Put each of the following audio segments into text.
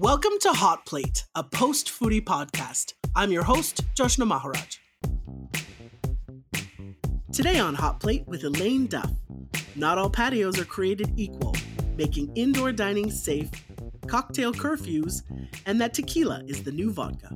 Welcome to Hot Plate, a post-foodie podcast. I'm your host, Joshna Maharaj. Today on Hot Plate with Elaine Duff. Not all patios are created equal, making indoor dining safe, cocktail curfews, and that tequila is the new vodka.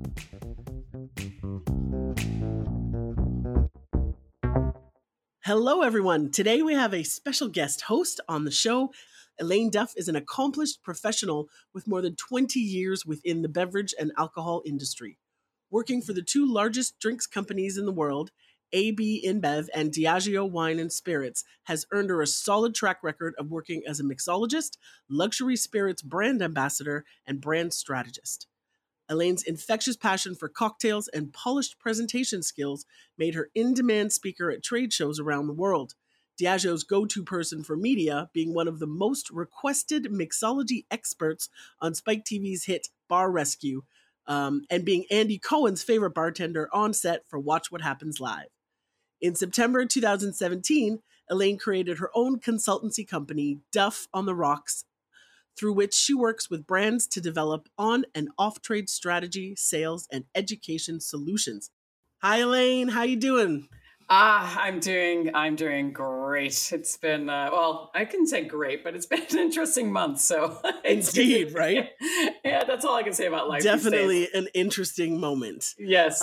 Hello, everyone. Today we have a special guest host on the show. Elaine Duff is an accomplished professional with more than 20 years within the beverage and alcohol industry. Working for the two largest drinks companies in the world, AB InBev and Diageo Wine and Spirits, has earned her a solid track record of working as a mixologist, luxury spirits brand ambassador, and brand strategist. Elaine's infectious passion for cocktails and polished presentation skills made her in-demand speaker at trade shows around the world. Diageo's go-to person for media, being one of the most requested mixology experts on Spike TV's hit Bar Rescue, and being Andy Cohen's favorite bartender on set for Watch What Happens Live. In September 2017, Elaine created her own consultancy company, Duff on the Rocks, through which she works with brands to develop on- and off-trade strategy, sales, and education solutions. Hi, Elaine. How you doing? I'm doing great. It's been, I couldn't say great, but it's been an interesting month. So Indeed, right? Yeah, that's all I can say about life. Definitely an interesting moment. Yes.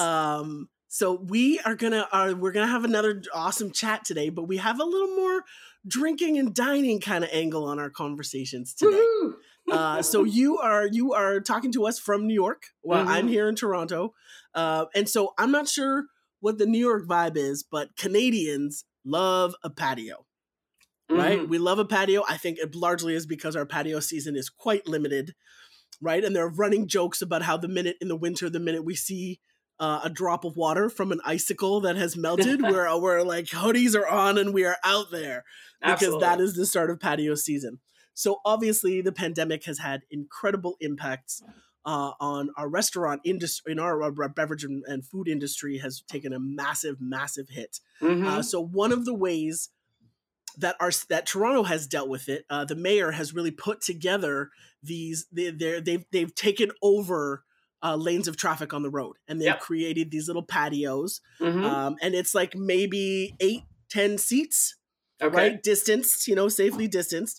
So we're gonna have another awesome chat today, but we have a little more drinking and dining kind of angle on our conversations today. So you are talking to us from New York. Well, I'm here in Toronto, and so I'm not sure what the New York vibe is, but Canadians love a patio, right? We love a patio. I think it largely is because our patio season is quite limited, right? And there are running jokes about how the minute we see a drop of water from an icicle that has melted, we're like hoodies are on and we are out there because Absolutely. That is the start of patio season. So obviously the pandemic has had incredible impacts on our restaurant industry, in our beverage and food industry has taken a massive, massive hit. So one of the ways that Toronto has dealt with it, the mayor has really put together they've taken over lanes of traffic on the road, and they've created these little patios, and it's like maybe 8-10 seats, right? Distanced, safely distanced.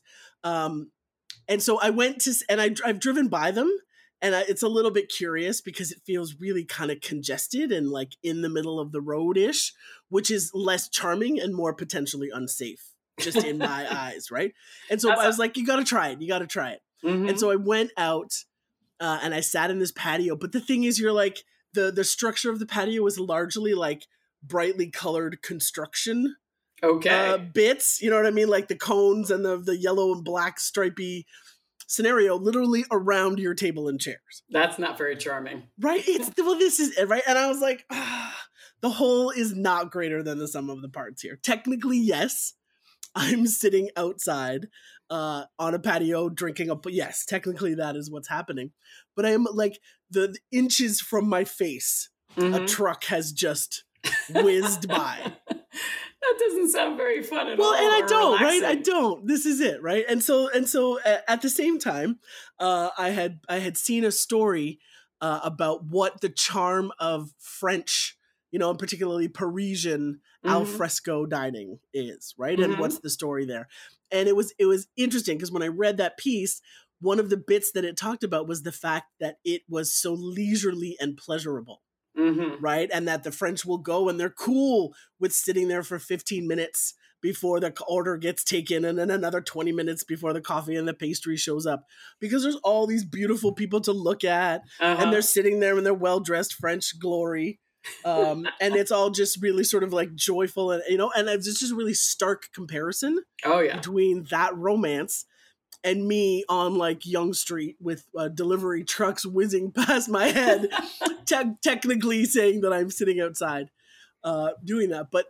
And so I went to, and I've driven by them. And it's a little bit curious because it feels really kind of congested and like in the middle of the road-ish, which is less charming and more potentially unsafe, just in my eyes, right? And so I was like, you got to try it. And so I went out and I sat in this patio. But the thing is, you're like, the structure of the patio is largely like brightly colored construction bits. You know what I mean? Like the cones and the yellow and black stripy scenario literally around your table and chairs. That's not very charming. Right? This is it, right? And I was like, the whole is not greater than the sum of the parts here. Technically, yes, I'm sitting outside on a patio drinking yes, technically that is what's happening. But I am like the inches from my face, a truck has just whizzed by. That doesn't sound very fun at all. Well, and I don't, relaxing. Right? I don't. This is it, right? And so at the same time, I had seen a story about what the charm of French, and particularly Parisian al fresco dining is, right? And what's the story there? And it was interesting because when I read that piece, one of the bits that it talked about was the fact that it was so leisurely and pleasurable. Right? And that the French will go and they're cool with sitting there for 15 minutes before the order gets taken and then another 20 minutes before the coffee and the pastry shows up because there's all these beautiful people to look at and they're sitting there in their well-dressed French glory. And it's all just really sort of like joyful and, and it's just a really stark comparison between that romance and me on like Yonge Street with delivery trucks whizzing past my head, technically saying that I'm sitting outside doing that. But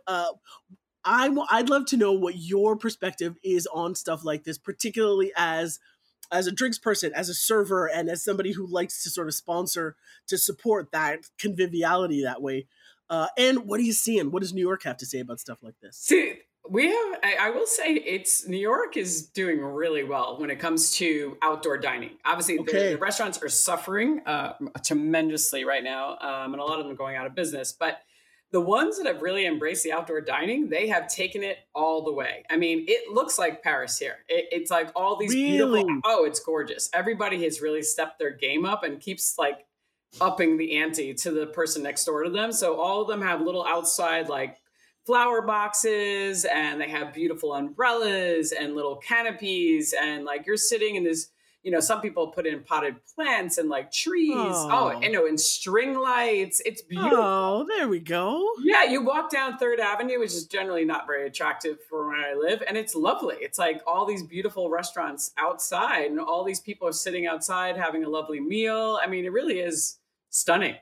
I'd love to know what your perspective is on stuff like this, particularly as a drinks person, as a server, and as somebody who likes to sort of sponsor to support that conviviality that way. And what are you seeing? What does New York have to say about stuff like this? See, We have, I will say, it's New York is doing really well when it comes to outdoor dining. Obviously, the Okay. restaurants are suffering tremendously right now, and a lot of them are going out of business. But the ones that have really embraced the outdoor dining, they have taken it all the way. I mean, it looks like Paris here. It's like all these beautiful, Really? oh, it's gorgeous. Everybody has really stepped their game up and keeps like upping the ante to the person next door to them. So all of them have little outside like flower boxes, and they have beautiful umbrellas and little canopies, and like you're sitting in this, some people put in potted plants and like trees. Oh, Oh. and string lights. It's beautiful. Oh, there we go. Yeah, you walk down Third Avenue, which is generally not very attractive for where I live, and it's lovely. It's like all these beautiful restaurants outside, and all these people are sitting outside having a lovely meal. I mean, it really is stunning.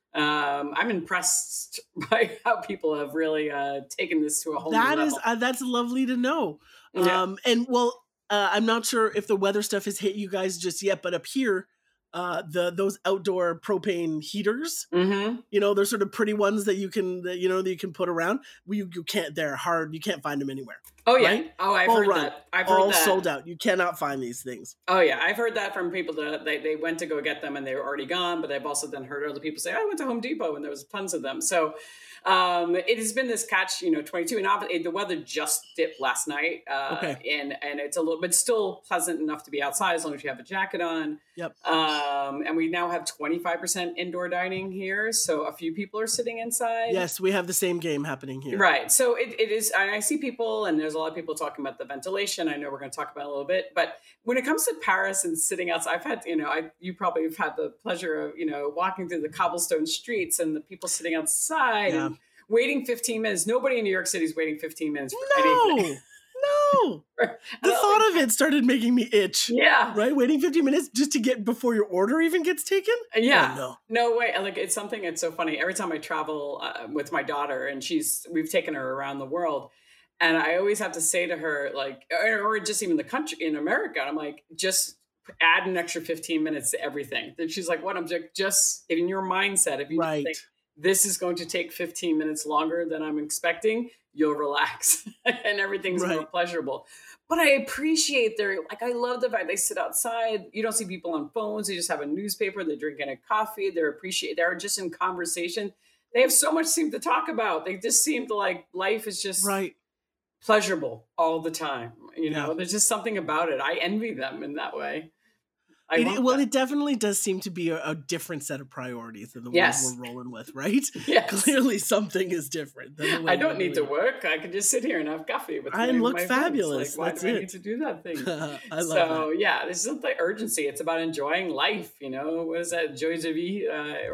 I'm impressed by how people have really taken this to a whole new That is level. that's lovely to know. Yeah. And well, I'm not sure if the weather stuff has hit you guys just yet, but up here, those outdoor propane heaters, Hmm. they're sort of pretty ones that that you can put around. You can't. They're hard. You can't find them anywhere. Oh yeah. Right? Oh, I've Full heard run, that. I've heard all that. sold out. You cannot find these things. Oh yeah, I've heard that from people that they went to go get them and they were already gone. But I've also then heard other people say, I went to Home Depot and there was tons of them. So it has been this catch, 22, and obviously the weather just dipped last night, Okay. and it's a little, but still pleasant enough to be outside as long as you have a jacket on. Yep. And we now have 25% indoor dining here, so a few people are sitting inside. Yes, we have the same game happening here. Right. So it is, and I see people, and there's a lot of people talking about the ventilation. I know we're going to talk about it a little bit, but when it comes to Paris and sitting outside, I've had, you probably have had the pleasure of, walking through the cobblestone streets and the people sitting outside Yeah. and waiting 15 minutes. Nobody in New York City is waiting 15 minutes for No, anything. no. The thought of it started making me itch. Yeah. Right? Waiting 15 minutes just to get before your order even gets taken? Yeah. Oh, no. No way. Like it's something, it's so funny. Every time I travel with my daughter, and we've taken her around the world, and I always have to say to her, like, or just even the country in America, I'm like, just add an extra 15 minutes to everything. Then she's like, what? I'm like, just in your mindset, if you just Right. think this is going to take 15 minutes longer than I'm expecting, you'll relax and everything's more Right. pleasurable. But I appreciate I love the fact they sit outside. You don't see people on phones. They just have a newspaper. They're drinking a coffee. They're just in conversation. They have so much to talk about. They just seem to like life is just Right. pleasurable all the time. Yeah. There's just something about it. I envy them in that way. I want Well, that. it definitely does seem to be a different set of priorities than the Yes. ones we're rolling with, right? Yes. Clearly something is different. Than the way I don't we're need to doing work. I can just sit here and have coffee with And look my friends. fabulous. Like, why That's do I it. need to do that thing? it. I love So that. yeah, this isn't the urgency. It's about enjoying life. What is that? Joy de vie.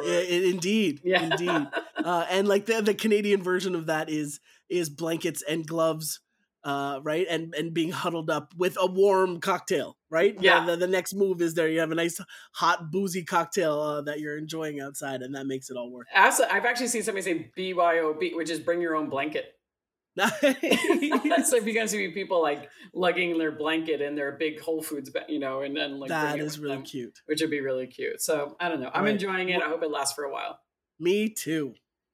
Indeed. Yeah. Indeed. And like the Canadian version of that is blankets and gloves, right? And being huddled up with a warm cocktail, right? Yeah. The next move is there. You have a nice hot boozy cocktail that you're enjoying outside, and that makes it all worth I've actually seen somebody say BYOB, which is bring your own blanket. it. So if you guys see people like lugging their blanket in their big Whole Foods, and then like That bring it is with really them, cute. which would be really cute. So I don't know. I'm Right. enjoying it. I hope it lasts for a while. Me too.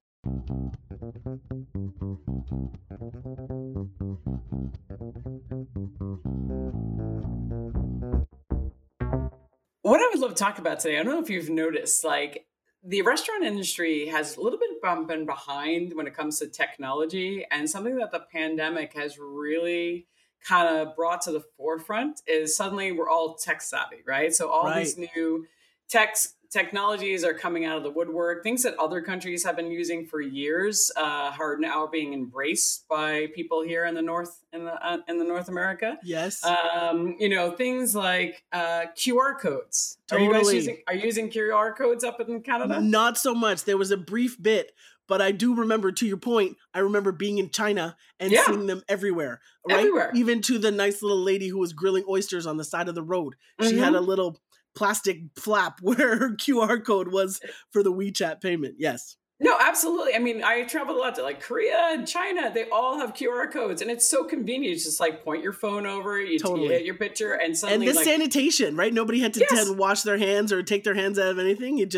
What I would love to talk about today, I don't know if you've noticed, like the restaurant industry has a little bit been behind when it comes to technology, and something that the pandemic has really kind of brought to the forefront is suddenly we're all tech savvy, right? So all these new technologies are coming out of the woodwork. Things that other countries have been using for years are now being embraced by people here in the North America. Yes. Things like QR codes. Totally. Are you using QR codes up in Canada? Not so much. There was a brief bit, but I do remember, to your point, I remember being in China and Yeah. seeing them everywhere, right? Everywhere. Even to the nice little lady who was grilling oysters on the side of the road. She Mhm. had a little plastic flap where her QR code was for the WeChat payment. Yes. No, absolutely. I mean, I traveled a lot to like Korea and China. They all have QR codes, and it's so convenient. It's just like point your phone over, you Totally. hit your picture, and And suddenly the like sanitation, right? Nobody had to Yes. wash their hands or take their hands out of anything. It just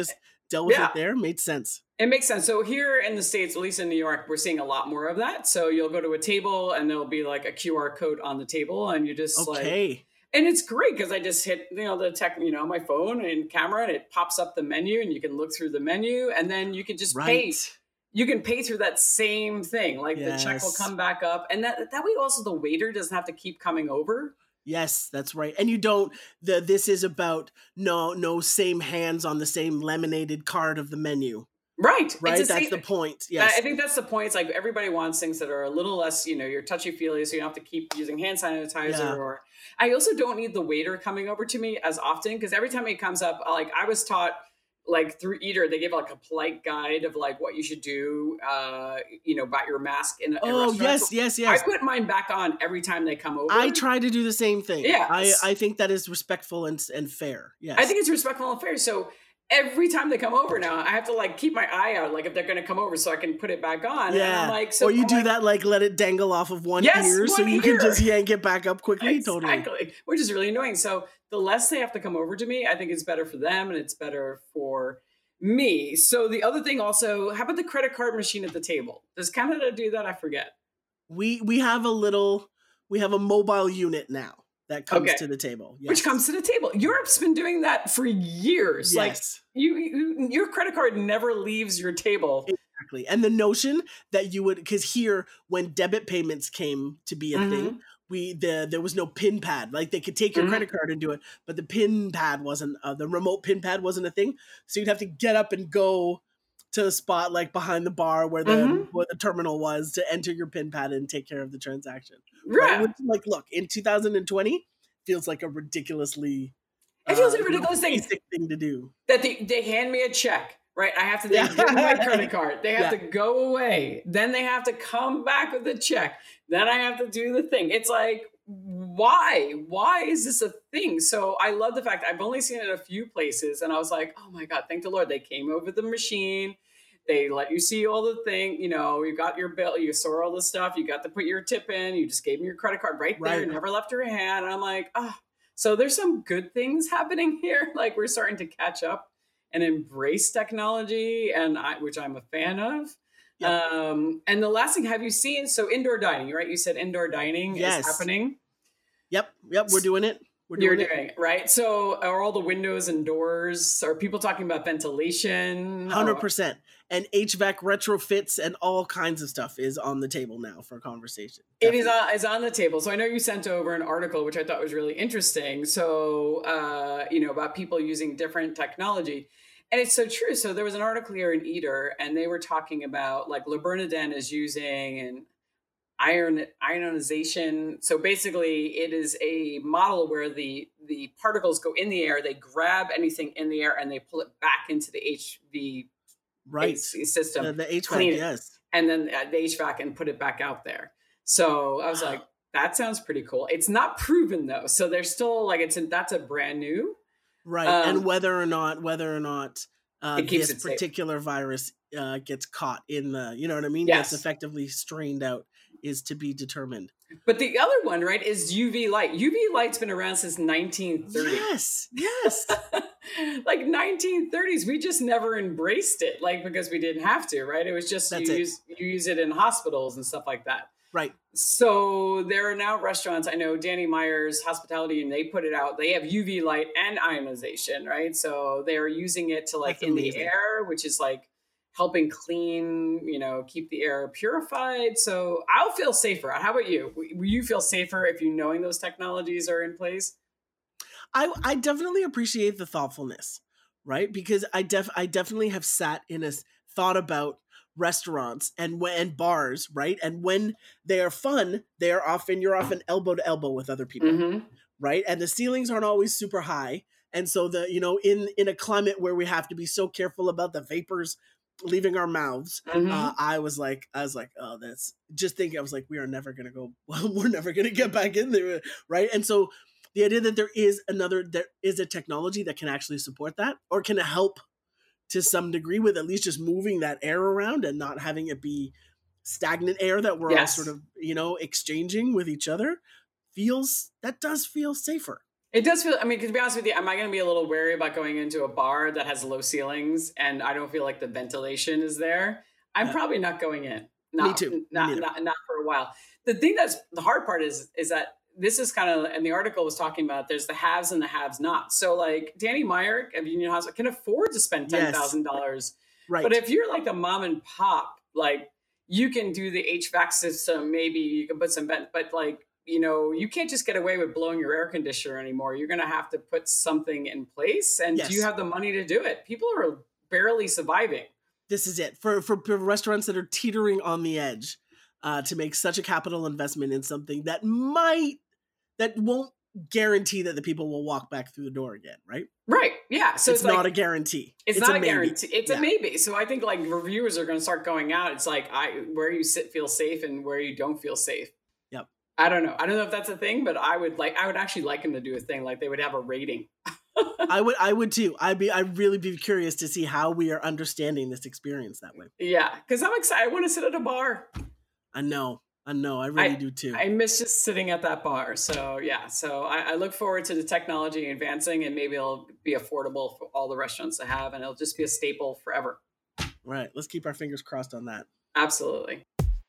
dealt with Yeah. it there. Made sense. It makes sense. So here in the States, at least in New York, we're seeing a lot more of that. So you'll go to a table and there'll be like a QR code on the table and you just like, Okay. and it's great because I just hit, the tech, my phone and camera and it pops up the menu and you can look through the menu and then you can just pay. Right. You can pay through that same thing. Like the check will Yes. come back up and that way also the waiter doesn't have to keep coming over. Yes, that's right. And you don't this is about no same hands on the same laminated card of the menu. Right. Right? It's That's the point. Yes. I think that's the point. It's like everybody wants things that are a little less, you're touchy-feely, so you don't have to keep using hand sanitizer. Yeah. Or I also don't need the waiter coming over to me as often because every time it comes up, like I was taught like through Eater, they give like a polite guide of like what you should do, about your mask in a restaurant. Yes. I put mine back on every time they come over. I try to do the same thing. Yeah. I think that is respectful and fair. Yes. I think it's respectful and fair. So every time they come over now, I have to like keep my eye out, like if they're going to come over so I can put it back on. Yeah. And I'm like, so or you I'm do like, that, like let it dangle off of one Yes, ear so one you can ear. just yank it back up quickly. Totally. Exactly, which is really annoying. So the less they have to come over to me, I think it's better for them and it's better for me. So the other thing also, how about the credit card machine at the table? Does Canada do that? I forget. We have a mobile unit now that comes to the table. Yes. Which comes to the table. Europe's been doing that for years. Yes. Like your credit card never leaves your table. Exactly. And the notion that you would, because here when debit payments came to be a thing, there was no pin pad. Like they could take your credit card and do it, but the pin pad wasn't the remote pin pad wasn't a thing. So you'd have to get up and go to the spot like behind the bar where the terminal was to enter your pin pad and take care of the transaction. Right? Which, like, look, in 2020 feels like a ridiculously it feels like a ridiculous basic thing to do. That they hand me a check. Right, I have to give them my credit card. They have to go away. Then they have to come back with the check. Then I have to do the thing. It's like, why? Why is this a thing? So I love the fact I've only seen it in a few places, and I was like, oh my God, thank the Lord. They came over the machine. They let you see all the thing. You got your bill. You saw all the stuff. You got to put your tip in. You just gave me your credit card right there. Right. Never left your hand. And I'm like, so there's some good things happening here. Like we're starting to catch up and embrace technology, which I'm a fan of. Yep. And the last thing, have you seen, so indoor dining, right? You said indoor dining is happening. Yep. We're doing it. You're doing it, right? So are all the windows and doors, are people talking about ventilation? 100%. And HVAC retrofits and all kinds of stuff is on the table now for conversation. Definitely. It is on the table. So I know you sent over an article, which I thought was really interesting. So, about people using different technology. And it's so true. So there was an article here in Eater, and they were talking about like Le Bernardin is using an ionization. So basically, it is a model where the particles go in the air, they grab anything in the air, and they pull it back into the HV system. The HVAC, yes. And then the HVAC and put it back out there. So I was like, that sounds pretty cool. It's not proven though. So there's still like, that's a brand new. Right. And whether or not this particular virus gets caught in the, you know what I mean? Yes. Gets effectively strained out is to be determined. But the other one, right, is UV light. UV light's been around since 1930. Yes. Like 1930s, we just never embraced it, like because we didn't have to, right? It was just you use it in hospitals and stuff like that. Right. So there are now restaurants. I know Danny Meyer's Hospitality, and they put it out. They have UV light and ionization, right? So they are using it to like the air, which is like helping clean, keep the air purified. So I'll feel safer. How about you? Will you feel safer if you knowing those technologies are in place? I definitely appreciate the thoughtfulness, right? Because I definitely have sat in thought about restaurants and bars, right? And when they are fun, you're often elbow to elbow with other people, right? And the ceilings aren't always super high. And so in a climate where we have to be so careful about the vapors leaving our mouths, I was like, oh, that's just thinking. I was like, we're never going to get back in there, right? And so the idea that there is a technology that can actually support that or can help to some degree with at least just moving that air around and not having it be stagnant air that we're all sort of, exchanging with each other does feel safer. It does feel, I mean, to be honest with you, am I going to be a little wary about going into a bar that has low ceilings and I don't feel like the ventilation is there? I'm Yeah, probably not going in. me Not, too. Me not, neither. not, not for a while. The thing that's the hard part is that this is kind of, and the article was talking about there's the haves and the haves not. So like Danny Meyer of Union Hospital can afford to spend Yes, $10,000. But right. if you're like a mom and pop, like you can do the HVAC system, maybe you can put some vent, but like, you can't just get away with blowing your air conditioner anymore. You're going to have to put something in place. And do you Yes, have the money to do it? People are barely surviving. this is it for restaurants that are teetering on the edge, to make such a capital investment in something that won't guarantee that the people will walk back through the door again, right? Right. Yeah. So It's it's like, not a guarantee. it's It's a not a maybe. guarantee. It's a Yeah, maybe. So I think like reviewers are going to start going out. It's like where you sit feel safe and where you don't feel safe. yep. I don't know. I don't know if that's a thing, but I would actually like them to do a thing like they would have a rating. I would too. I'd really be curious to see how we are understanding this experience that way. Yeah, because I'm excited. I want to sit at a bar. I know, I really do too. I miss just sitting at that bar. So yeah, so I look forward to the technology advancing and maybe it'll be affordable for all the restaurants to have and it'll just be a staple forever. Right, let's keep our fingers crossed on that. Absolutely.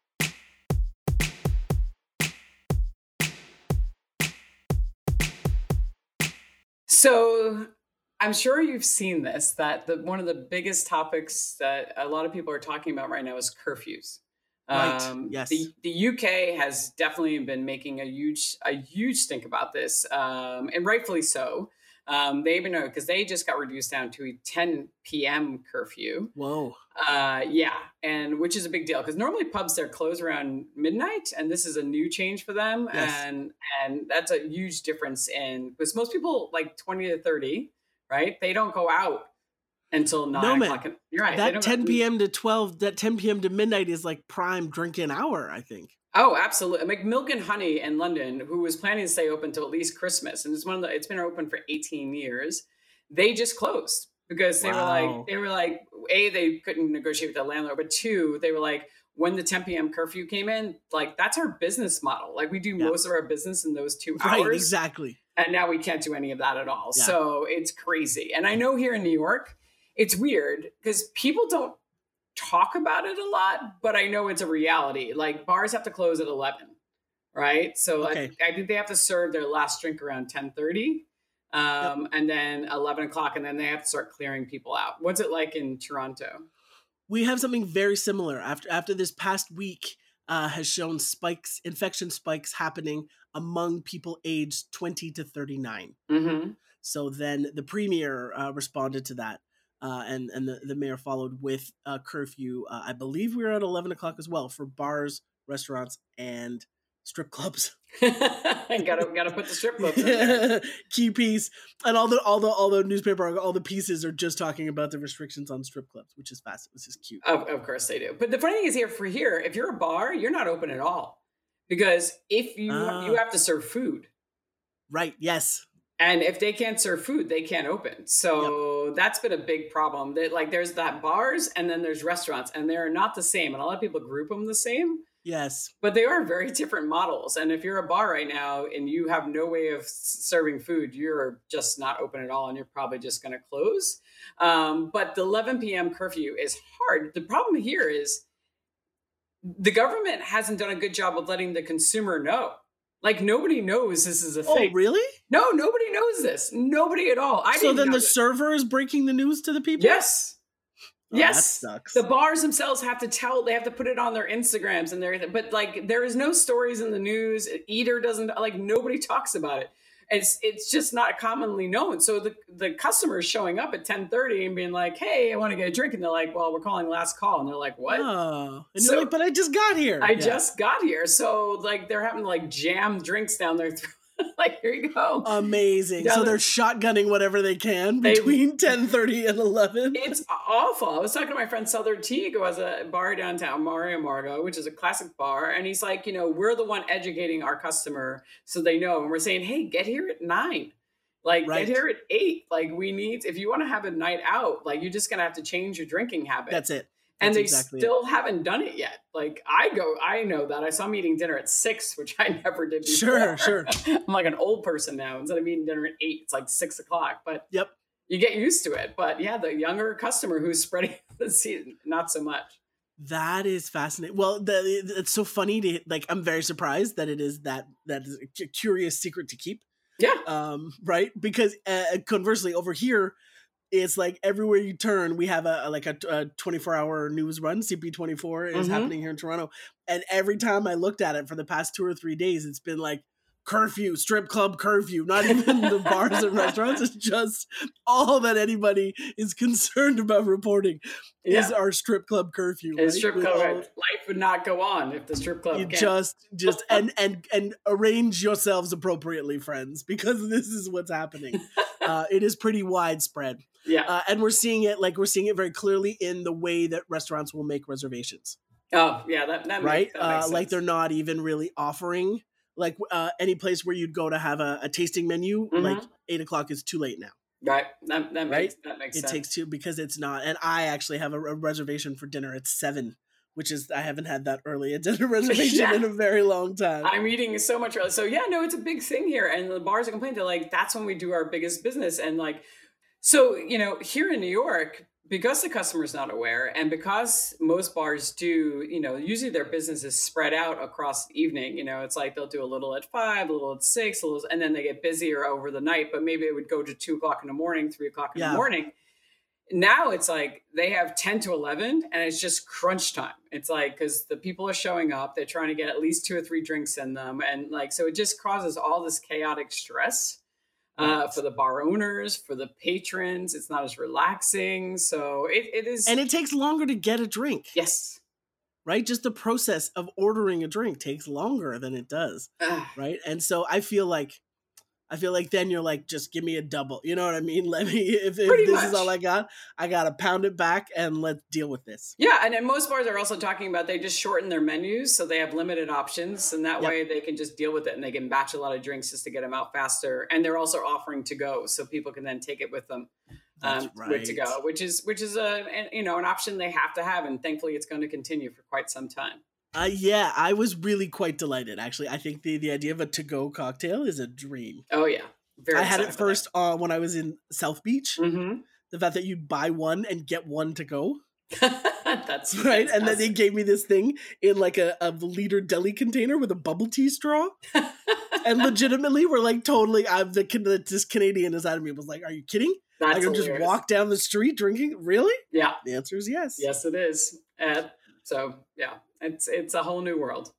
So I'm sure you've seen this, that one of the biggest topics that a lot of people are talking about right now is curfews. Right. Yes. The UK has definitely been making a huge stink about this, and rightfully so. They've been because they just got reduced down to a 10 p.m. curfew. Whoa. Yeah, and which is a big deal because normally pubs they're closed around midnight, and this is a new change for them, Yes. and that's a huge difference in because most people like 20 to 30, right? They don't go out until No, 9 o'clock. man. You're right. They That don't 10 p.m. to 12, that 10 p.m. to midnight is like prime drinking hour, I think. Oh, absolutely. Like Milk and Honey in London, who was planning to stay open till at least Christmas, and it's been open for 18 years. They just closed because Wow. they were like, A, they couldn't negotiate with the landlord, but two, they were like, when the 10 p.m. curfew came in, like that's our business model. Like we do Yeah. most of our business in those 2 Right, hours. exactly. And now we can't do any of that at all. Yeah. So it's crazy. And I know here in New York, it's weird because people don't talk about it a lot, but I know it's a reality. Like bars have to close at 11, right? So Okay. I think they have to serve their last drink around 10:30, Yep. and then 11 o'clock, and then they have to start clearing people out. What's it like in Toronto? We have something very similar. After this past week has shown infection spikes happening among people aged 20 to 39. Mm-hmm. So then the premier responded to that, and the mayor followed with a curfew. I believe we were at 11 o'clock as well for bars, restaurants, and strip clubs. gotta put the strip clubs in there. Key piece, and all the newspaper, all the pieces are just talking about the restrictions on strip clubs, which is fast. This is cute. Of course they do. But the funny thing is here, if you're a bar, you're not open at all because if you have to serve food. Right. Yes. And if they can't serve food, they can't open. So that's been a big problem. That like there's that bars and then there's restaurants, and they're not the same. And a lot of people group them the same, Yes. but they are very different models. And if you're a bar right now and you have no way of serving food, you're just not open at all, and you're probably just going to close. But the 11 p.m. curfew is hard. The problem here is the government hasn't done a good job of letting the consumer know. Like nobody knows this is a thing. Oh, really? No, nobody knows this. Nobody at all. So then the server is breaking the news to the people? Yes. Oh, Yes. That sucks. The bars themselves have to they have to put it on their Instagrams and everything. But like there is no stories in the news. Eater doesn't, like nobody talks about it. It's just not commonly known. So the customer is showing up at 10:30 and being like, "Hey, I want to get a drink," and they're like, "Well, we're calling last call," and they're like, "What?" Oh, and So- you're like, but I just got here. I just got here, so like they're having to like jam drinks down their throat. Like here you go. Amazing. Yeah, So they're shotgunning whatever they can They- between 10:30 and 11. It's awful. I was talking to my friend Southern Teague, who has a bar downtown, Mario Margo, which is a classic bar. And he's like, we're the one educating our customer so they know. And we're saying, hey, get here at 9. Like, Right. get here at 8. Like, if you want to have a night out, like, you're just going to have to change your drinking habit. That's it. And That's they exactly it. still haven't done it yet. Like I know that I saw them eating dinner at 6, which I never did Sure, before. sure. I'm like an old person now. Instead of eating dinner at 8, it's like 6 o'clock. But Yep. you get used to it. But yeah, the younger customer who's spreading the seed, not so much. That is fascinating. Well, it's so funny to like. I'm very surprised that it is that is a curious secret to keep. Yeah. Right. Because conversely, over here, it's like everywhere you turn, we have a 24-hour news run. CP24 is happening here in Toronto, and every time I looked at it for the past 2 or 3 days, it's been like curfew, strip club curfew. Not even the bars and restaurants. It's just all that anybody is concerned about reporting is our strip club curfew. Right? Strip club, life would not go on if the strip club. You just and arrange yourselves appropriately, friends, because this is what's happening. It is pretty widespread. Yeah, and we're seeing it very clearly in the way that restaurants will make reservations. Oh yeah, that right. That makes sense. Like they're not even really offering like any place where you'd go to have a tasting menu. Like 8 o'clock is too late now. Right. That makes sense. It takes 2 because it's not. And I actually have a reservation for dinner at 7, which is I haven't had that early a dinner reservation in a very long time. I'm eating so much early. So yeah, no, it's a big thing here. And the bars are complaining. They're like, that's when we do our biggest business. And like, so, here in New York, because the customer's not aware and because most bars do, usually their business is spread out across the evening. It's like they'll do a little at 5, a little at 6, and then they get busier over the night, but maybe it would go to 2 o'clock in the morning, 3 o'clock in the morning. Now it's like they have 10 to 11 and it's just crunch time. It's like, because the people are showing up, they're trying to get at least 2 or 3 drinks in them. And like, so it just causes all this chaotic stress. For the bar owners, for the patrons, it's not as relaxing. So it is. And it takes longer to get a drink. Yes. Right? Just the process of ordering a drink takes longer than it does. Right? And so I feel like then you're like, just give me a double. You know what I mean? Let me, if this is all I got to pound it back and let's deal with this. Yeah. And then most bars are also talking about, they just shorten their menus. So they have limited options and that way they can just deal with it and they can batch a lot of drinks just to get them out faster. And they're also offering to go so people can then take it with them. With to go, which is an option they have to have. And thankfully it's going to continue for quite some time. Yeah, I was really quite delighted, actually. I think the idea of a to-go cocktail is a dream. Oh, yeah. I had it first when I was in South Beach. Mm-hmm. The fact that you buy one and get one to go. That's right. And then they gave me this thing in like a liter deli container with a bubble tea straw. And legitimately, we're like totally, this Canadian inside of me was like, are you kidding? That's I can just walk down the street drinking? Really? Yeah. The answer is yes. Yes, it is. So, yeah. It's a whole new world.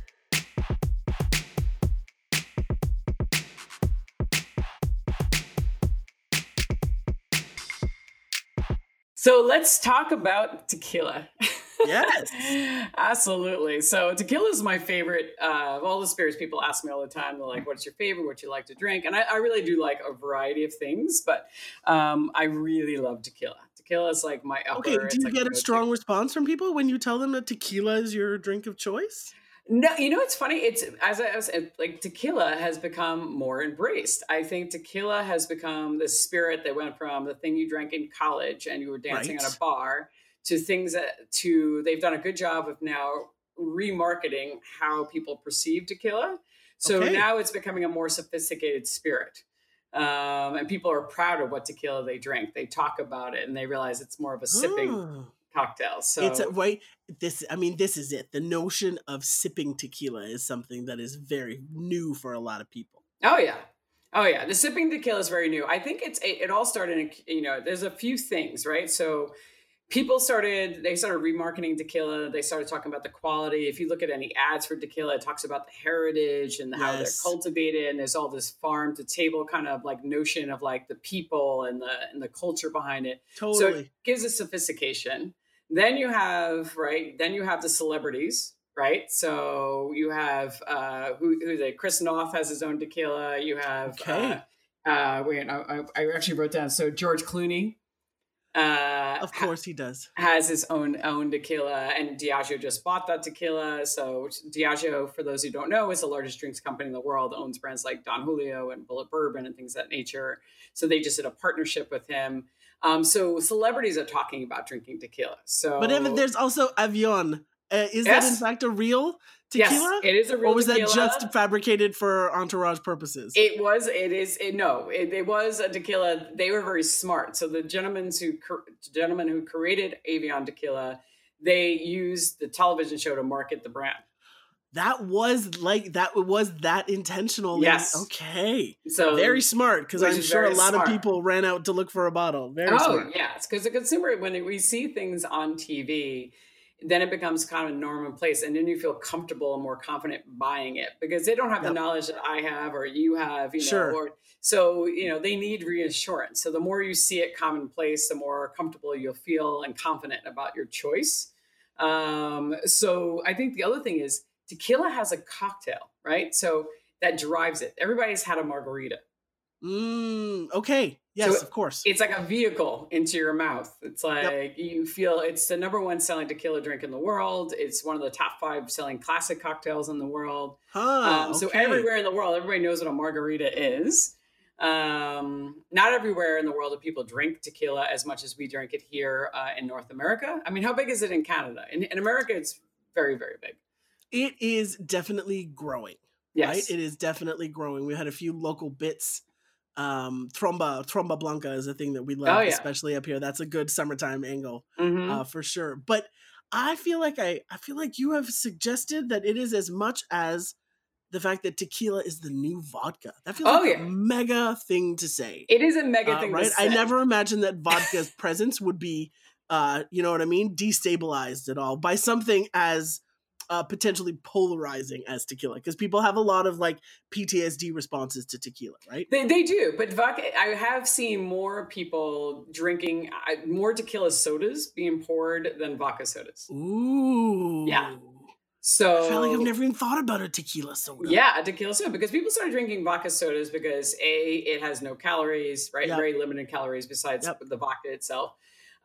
So let's talk about tequila. Yes. Absolutely. So tequila is my favorite of all the spirits. People ask me all the time, they're like, what's your favorite? What you like to drink? And I really do like a variety of things, but I really love tequila. Tequila is like my upper. Okay, do you get a strong response from people when you tell them that tequila is your drink of choice? No, it's funny. It's like tequila has become more embraced. I think tequila has become the spirit that went from the thing you drank in college and you were dancing at a bar to things they've done a good job of now remarketing how people perceive tequila. So now it's becoming a more sophisticated spirit. And people are proud of what tequila they drink. They talk about it and they realize it's more of a sipping cocktail. So it's this is it. The notion of sipping tequila is something that is very new for a lot of people. Oh yeah. The sipping tequila is very new. I think it all started in, there's a few things, right? So people started remarketing tequila. They started talking about the quality. If you look at any ads for tequila, it talks about the heritage and how they're cultivated. And there's all this farm to table kind of like notion of like the people and the culture behind it. Totally. So it gives a sophistication. Then you have the celebrities, right? So you have Chris Noth has his own tequila. You have I actually wrote down. So George Clooney. Of course he does. has his own tequila, and Diageo just bought that tequila. So Diageo, for those who don't know, is the largest drinks company in the world, owns brands like Don Julio and Bullet Bourbon and things of that nature. So they just did a partnership with him. So celebrities are talking about drinking tequila. So, But Evan, there's also Avion. Is that in yes, fact a real yes, tequila? it is a real Or was that tequila. just fabricated for entourage purposes? It was. It is. It was a tequila. They were very smart. So the gentlemen who created Avion Tequila, they used the television show to market the brand. That was that intentional. Yes. Okay. So very smart, because which I'm is sure a very lot smart. of people ran out to look for a bottle. Very Oh, smart. yes, because the consumer, when we see things on TV, then it becomes kind of a norm in place, and then you feel comfortable and more confident buying it because they don't have the Yep. knowledge that I have or you have, Sure. or so they need reassurance. So the more you see it commonplace, the more comfortable you'll feel and confident about your choice. So I think the other thing is tequila has a cocktail, right? So that drives it. Everybody's had a margarita. Okay. Yes, So of course. it's like a vehicle into your mouth. It's like you feel it's the number one selling tequila drink in the world. It's one of the top 5 selling classic cocktails in the world. So Okay. everywhere in the world, everybody knows what a margarita is. Not everywhere in the world do people drink tequila as much as we drink it here in North America. I mean, how big is it in Canada? In America, it's very, very big. It is definitely growing. Yes. Right? It is definitely growing. We had a few local bits. Tromba Blanca is a thing that we love, especially up here. That's a good summertime angle, for sure. But I feel like you have suggested that it is as much as the fact that tequila is the new vodka. That feels like a mega thing to say. It is a mega thing, right? to say. I never imagined that vodka's presence would be, you know what I mean, destabilized at all by something as potentially polarizing as tequila, because people have a lot of like PTSD responses to tequila, right? They do, but vodka. I have seen more people drinking more tequila sodas being poured than vodka sodas. Ooh, yeah. So I feel like I've never even thought about a tequila soda. Yeah, a tequila soda, because people started drinking vodka sodas because it has no calories, right? Very limited calories besides the vodka itself.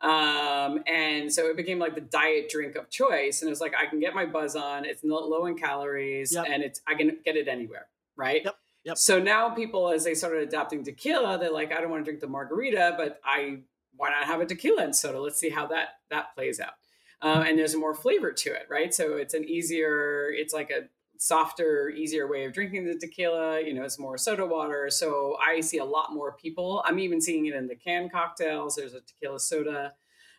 And so it became like the diet drink of choice. And it was like, I can get my buzz on, it's not low in calories, and I can get it anywhere. Right. Yep. So now people, as they started adopting tequila, they're like, I don't want to drink the margarita, but why not have a tequila and soda? Let's see how that plays out. And there's more flavor to it. Right. So it's like a softer, easier way of drinking the tequila. It's more soda water. So I see a lot more people. I'm even seeing it in the canned cocktails. There's a tequila soda.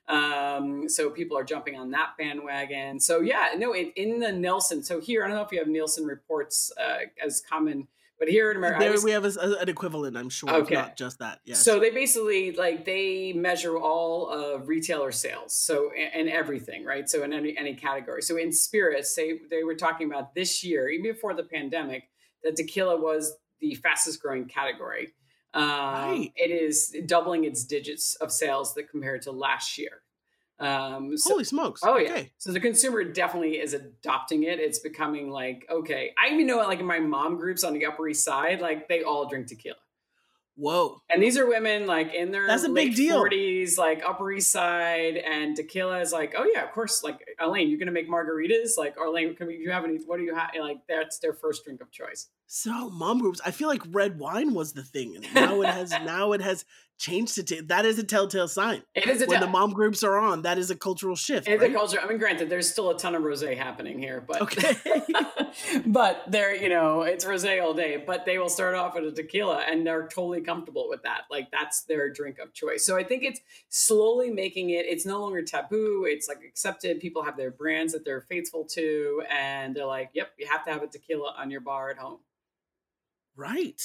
So people are jumping on that bandwagon. So in the Nielsen. So here, I don't know if you have Nielsen reports as common, but here in America, we have an equivalent, I'm sure. Okay. Not just that. Yes. So they basically they measure all of retailer sales. So and everything, right? So in any category. So in spirits, they were talking about this year, even before the pandemic, that tequila was the fastest growing category. Right. It is doubling its digits of sales that compared to last year. Holy smokes. Oh, yeah. Okay. So the consumer definitely is adopting it. It's becoming like, okay. I even know, like in my mom groups on the Upper East Side, like they all drink tequila. Whoa. And these are women like in their That's a late big deal. 40s, like Upper East Side, and tequila is like, oh yeah, of course. Like, Elaine, you're going to make margaritas? Like, or Elaine, do you have any, what do you have? Like, that's their first drink of choice. So mom groups, I feel like red wine was the thing. And now it has changed to that is a telltale sign. It is when the mom groups are on, that is a cultural shift. It's a culture. I mean, granted, there's still a ton of rosé happening here, but okay. But they're, it's rosé all day, but they will start off with a tequila and they're totally comfortable with that. Like that's their drink of choice. So I think it's slowly making it's no longer taboo. It's like accepted. People have their brands that they're faithful to, and they're like, yep, you have to have a tequila on your bar at home. Right.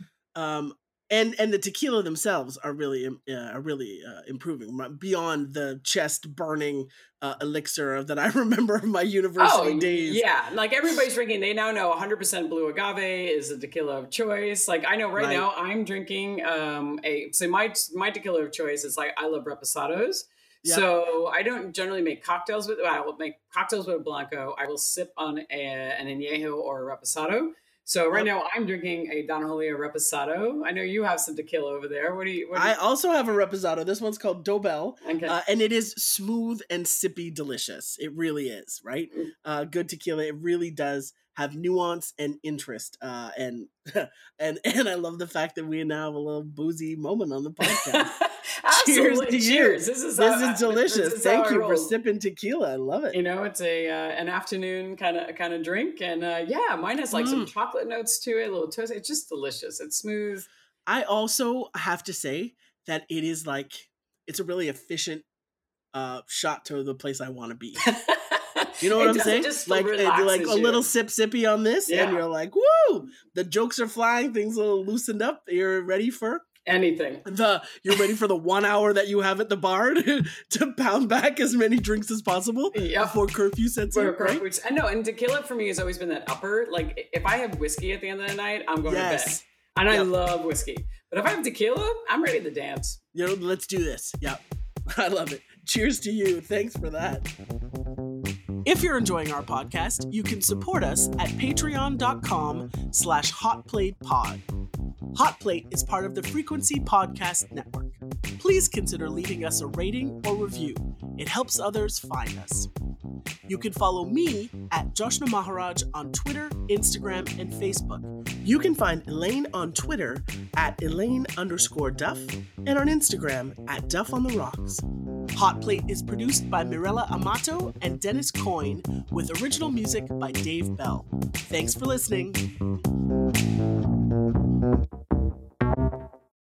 And the tequila themselves are really improving beyond the chest burning elixir that I remember of my university days. Yeah, like everybody's drinking. They now know 100% blue agave is the tequila of choice. Like I know right now I'm drinking my tequila of choice is like I love reposados. Yep. So I don't generally make cocktails with. I will make cocktails with a blanco. I will sip on an añejo or a reposado. So right now I'm drinking a Don Julio Reposado. I know you have some tequila over there. What do you? I also have a Reposado. This one's called Dobel, Okay. And it is smooth and sippy delicious. It really is, right? Good tequila. It really does have nuance and interest. And I love the fact that we now have a little boozy moment on the podcast. Cheers to Cheers. you. This is delicious. Thank you for sipping tequila. I love it. You know, it's an afternoon kind of drink, and mine has like some chocolate notes to it, a little toast. It's just delicious. It's smooth. I also have to say that it is like it's a really efficient shot to the place I want to be. You know what I'm saying? Like a little sippy on this, and you're like, woo! The jokes are flying. Things are loosened up. You're ready for anything. You're ready for the 1 hour that you have at the bar to pound back as many drinks as possible before curfew sets in. Right? I know, and tequila for me has always been that upper. Like if I have whiskey at the end of the night, I'm going to bed. And I love whiskey. But if I have tequila, I'm ready to dance. You know, let's do this. Yeah. I love it. Cheers to you. Thanks for that. If you're enjoying our podcast, you can support us at patreon.com/hotplatepod. Hot Plate is part of the Frequency Podcast Network. Please consider leaving us a rating or review. It helps others find us. You can follow me at Joshna Maharaj on Twitter, Instagram, and Facebook. You can find Elaine on Twitter at Elaine_Duff and on Instagram at Duff on the Rocks. Hot Plate is produced by Mirella Amato and Dennis Coyne with original music by Dave Bell. Thanks for listening.